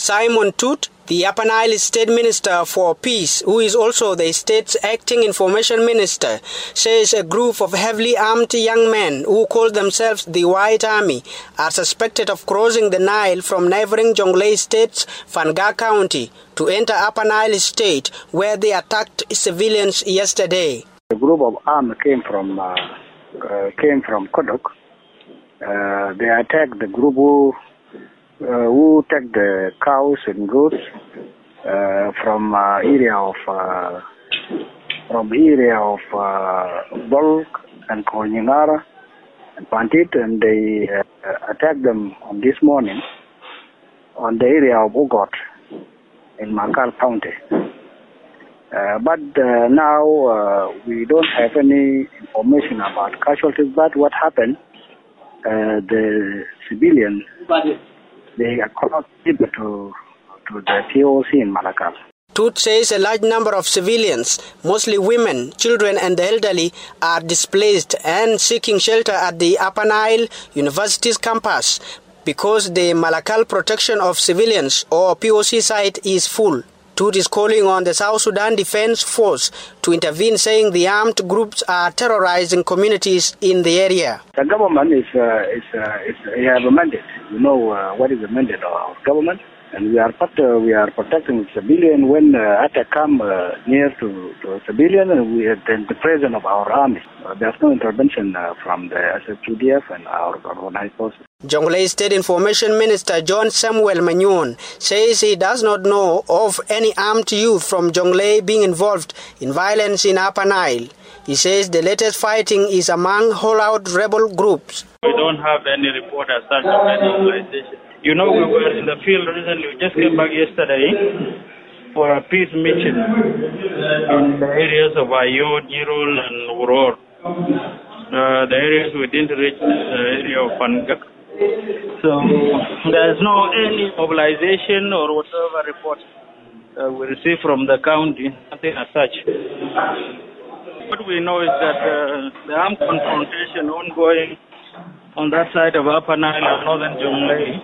Simon Tut, the Upper Nile State Minister for Peace, who is also the state's acting information minister, says a group of heavily armed young men who call themselves the White Army are suspected of crossing the Nile from neighboring Jonglei State's Fanga County to enter Upper Nile State, where they attacked civilians yesterday. A group of armed came from Kodok. They attacked the group who took the cows and goats from area of Bolk and Konyingara and Pantit, and they attacked them on this morning on the area of Ugot in Makal County. But now we don't have any information about casualties. But what happened? The civilians, they are connected to the TOC in Malakal. Tut says a large number of civilians, mostly women, children and the elderly, are displaced and seeking shelter at the Upper Nile University's campus because the Malakal Protection of Civilians or POC site is full. Tut is calling on the South Sudan Defense Force to intervene, saying the armed groups are terrorizing communities in the area. The government have a mandate. You know what is the mandate of government? And we are protecting civilians when attack come near to civilian, and we are in the presence of our army. There's no intervention from the SFQDF and our organized forces. Jonglei State Information Minister John Samuel Manyuon says he does not know of any armed youth from Jonglei being involved in violence in Upper Nile. He says the latest fighting is among holdout rebel groups. We don't have any report as such of any organization. You know, we were in the field recently. We just came back yesterday for a peace mission in the areas of Ayo, Jirol, and Uror. The areas we didn't reach the area of Fangak. So there's no any mobilization or whatever report we receive from the county, nothing as such. What we know is that the armed confrontation ongoing on that side of Upper Nile and northern Jonglei,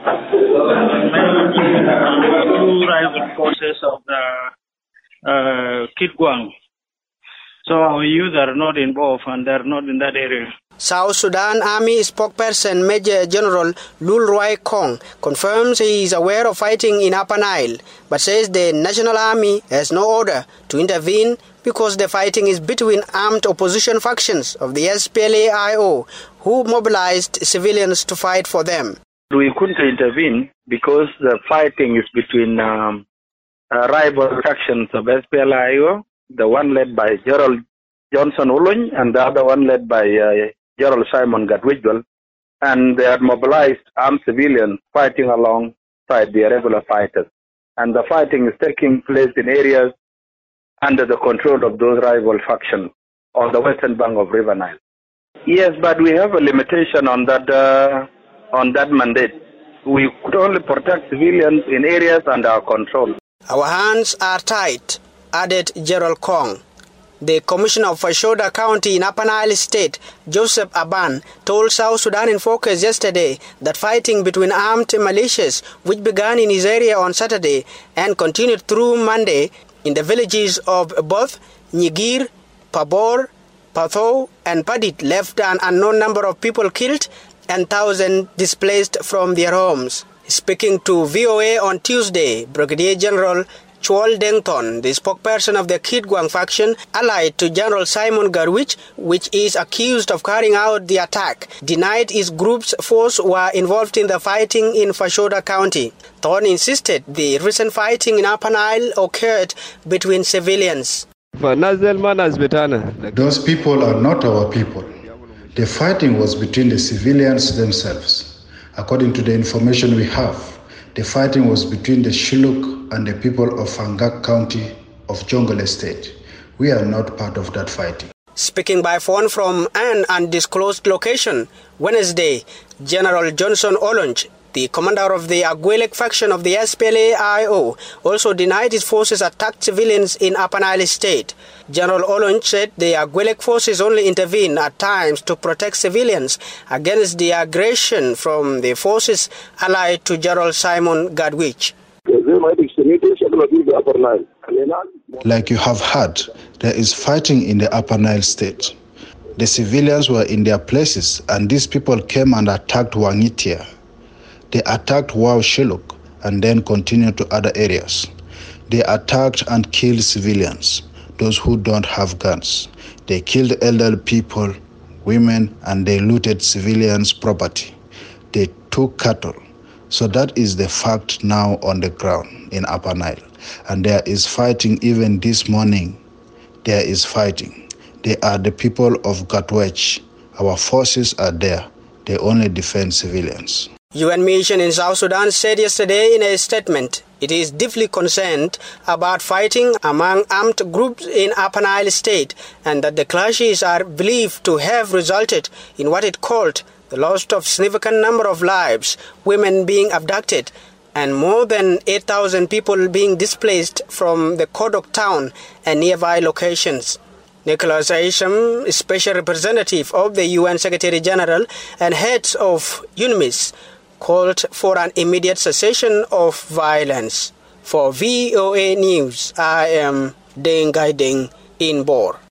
two rival forces of the Kitgwang. So our youth are not involved and they're not in that area. South Sudan Army spokesperson Major General Lul Roy Kong confirms he is aware of fighting in Upper Nile, but says the National Army has no order to intervene because the fighting is between armed opposition factions of the SPLA-IO, who mobilized civilians to fight for them. We couldn't intervene because the fighting is between rival factions of SPLA-IO, the one led by Gerald Johnson Uluny and the other one led by Gerald Simon Gadwijwal, and they had mobilized armed civilians fighting alongside the regular fighters. And the fighting is taking place in areas under the control of those rival factions on the western bank of River Nile. Yes, but we have a limitation on that mandate. We could only protect civilians in areas under our control. Our hands are tied, added Gerald Kong. The Commissioner of Fashoda County in Upper Nile State, Joseph Aban, told South Sudan in Focus yesterday that fighting between armed militias, which began in his area on Saturday and continued through Monday in the villages of both Nyigir, Pabor, Patho, and Padit, left an unknown number of people killed and thousands displaced from their homes. Speaking to VOA on Tuesday, Brigadier General Chwal Dengton, the spokesperson of the Kitgwang faction allied to General Simon Garwich, which is accused of carrying out the attack, denied his group's force were involved in the fighting in Fashoda County. Thorne insisted the recent fighting in Upper Nile occurred between civilians. Those people are not our people. The fighting was between the civilians themselves. According to the information we have, the fighting was between the Shilluk and the people of Fangak County of Jonglei State. We are not part of that fighting. Speaking by phone from an undisclosed location, Wednesday, General Johnson Uluny, the commander of the Agwelek faction of the SPLA-IO, also denied his forces attacked civilians in Upper Nile State. General Uluny said the Agwelek forces only intervene at times to protect civilians against the aggression from the forces allied to General Simon Gadwich. The Like you have heard, there is fighting in the Upper Nile state. The civilians were in their places and these people came and attacked Wangitia. They attacked Wau Shiluk and then continued to other areas. They attacked and killed civilians, those who don't have guns. They killed elderly people, women, and they looted civilians' property. They took cattle. So that is the fact now on the ground in Upper Nile. And there is fighting even this morning. There is fighting. They are the people of Gatwech. Our forces are there. They only defend civilians. UN mission in South Sudan said yesterday in a statement it is deeply concerned about fighting among armed groups in Upper Nile state and that the clashes are believed to have resulted in what it called the loss of significant number of lives, women being abducted, and more than 8,000 people being displaced from the Kodok town and nearby locations. Nicholas Aisham, Special Representative of the UN Secretary General and heads of UNMISS, called for an immediate cessation of violence. For VOA News, I am Deng Gai Deng in Bor.